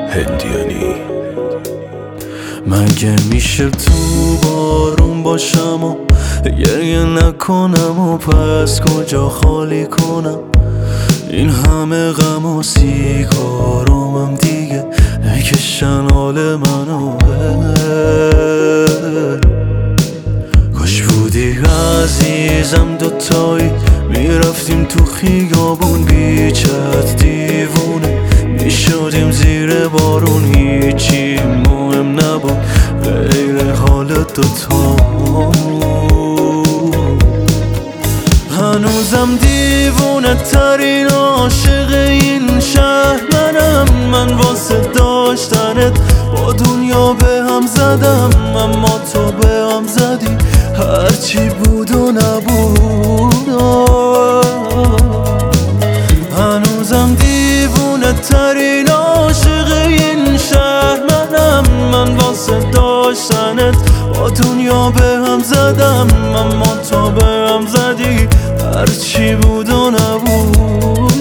هندیانی. مگه میشه تو بارون باشم و گریه نکنم و پس کجا خالی کنم این همه غم و سیگارامم دیگه نکشن حال منو. کاش بودی عزیزم دوتایی میرفتیم تو خیابون بیچت دیوونه میشدیم زیر بارون هیچی مهم نبود غیر حال دوتامون. هنوزم دیوونه ترین عاشق این شهر منم. من واسه داشتنت با دنیا به هم زدم اما تو به هم زدی هرچی بود و نبود. هنوزم دیوونه ترین عاشق این شهر منم. من واسه داشتنت با دنیا به هم زدم اما تو به هم زدی هرچی بود و نبود.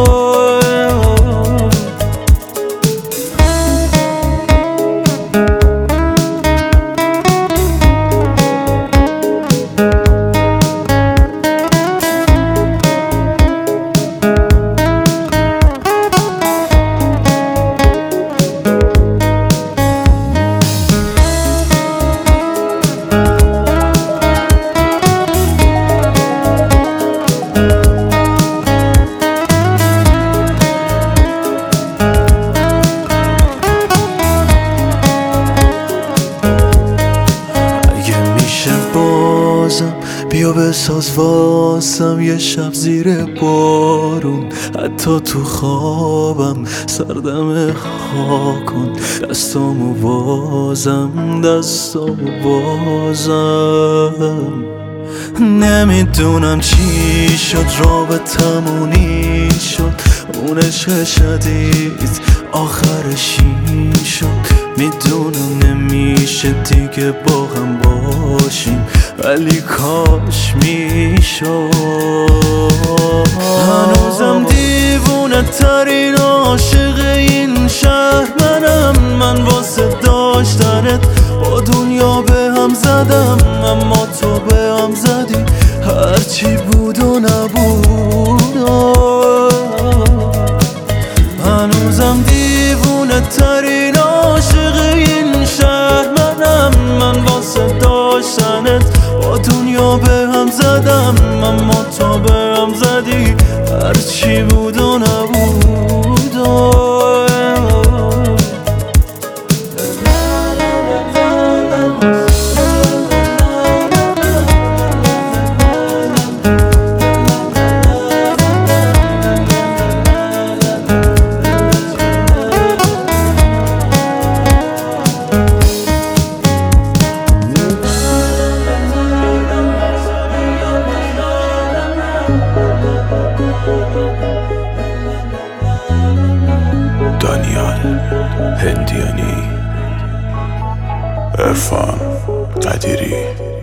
بیا بساز واسم یه شب زیر بارون حتی تو خوابم سردم خاک کن دستامو بازم. نمیدونم چی شد رابطمون شد اون عشق شدید آخرش این شد. میدونم نمیشه دیگه با هم باشیم ولی کاش میشد. هنوزم دیوونه ترین عاشق این شهر منم. من واسه داشتنت با دنیا به هم زدم اما تو به هم زدی هرچی بود و نبود. هنوزم دیوونه ترین عاشق این شهر منم. من واسه داشتنت با دنیا به هم زدم اما تو به هم زدی هرچی بود و نبود. دانیال هندیانی، عرفان قدیری.